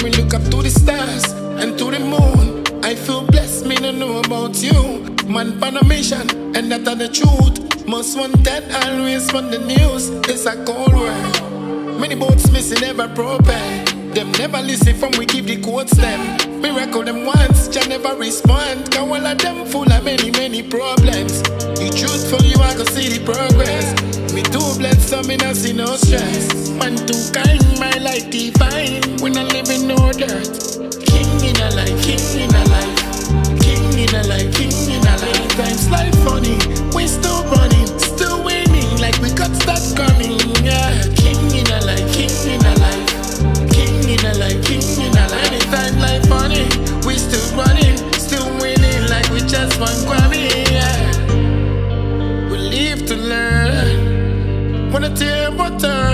me look up to the stars and to the moon, I feel blessed, me no know about you. Man on a mission, and that are the truth. Most wanted, always on the news. It's a cold world. Many boats missing, never propel. Them never listen from we give the quotes them. We record them once, just never respond. Cause all of them full of many problems. You truthful, you are gonna see the progress. Me too blessed, so me not see no stress. Man too kind, my life divine. We not living no dirt. King in a life, king in a life. King in a life, king in a life. Times life funny, we still running, still winning. Like we got that coming, yeah. King in a life, king in a life. King in a life, king in a life. Anytime life funny, we still running, still winning. Like we just want Grammy, yeah. We live to learn. When the table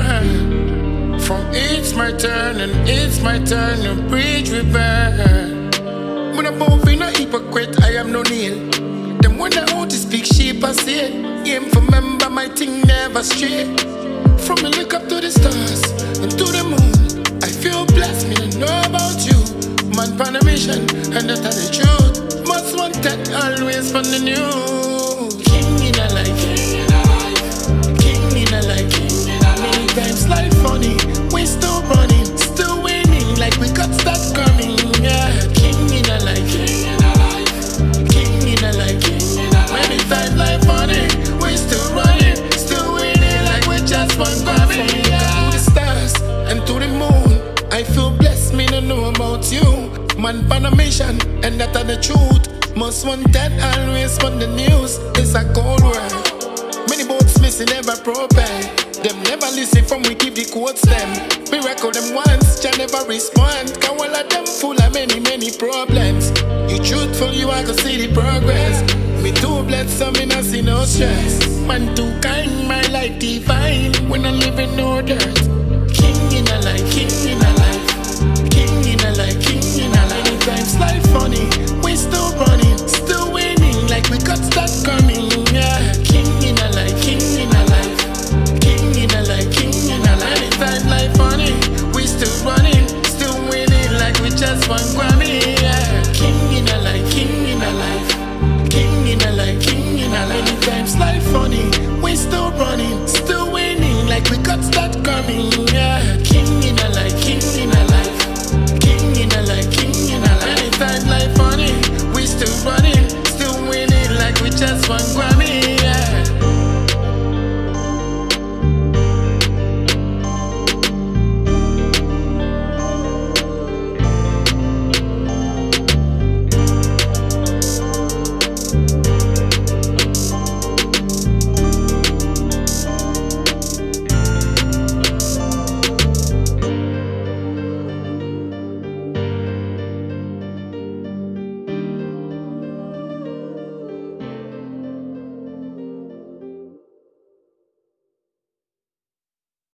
turn, from it's my turn and it's my turn to bridge we burn. When I'm both in a hypocrite, I am no nail. Them when I out to speak sheep, I say it. Aim for member, my thing never stray. From me look up to the stars and to the moon, I feel blessed, me to know about you. Man on a mission, and that are the truth. Most wanted, always on the news. King in a life, king in a life. King in a life, king in a life. Many times life funny, we still running, still winning. Like we got that coming, yeah. King in a life, king in a life. King in a life, king in a life. Many times life funny, we still running, still winning. Like we just want Grammy, yeah. To the stars and to the moon, I feel blessed, me to know about you. Man on a mission, and that are the truth. Most wanted, always on the news. It's a cold world. Many boats missing, never propel. Them never listen from we give the quotes them. We record them once, just never respond. Cause all of them full of many problems. You truthful, you are gonna see the progress. Me too blessed, so me not see no stress. Man too kind, my life divine. We not living no dirt. King in a life, king in a life. King in a life, king in a life. Anytimes life funny, we still running, still winning. Like we got that coming, yeah. King in a life, king in a life. King in a life, king in a life. Anytime life funny, we still running, still winning. Like we just want Grammy, yeah. King in a life, king in a life. King in a life, king in a life. Anytimes life funny, we still running, still winning. Like we got that coming, yeah. King in a life, king in a life. King in a life, king in a life. Anytime life funny, we still running, still winning. Like we just want Grammy.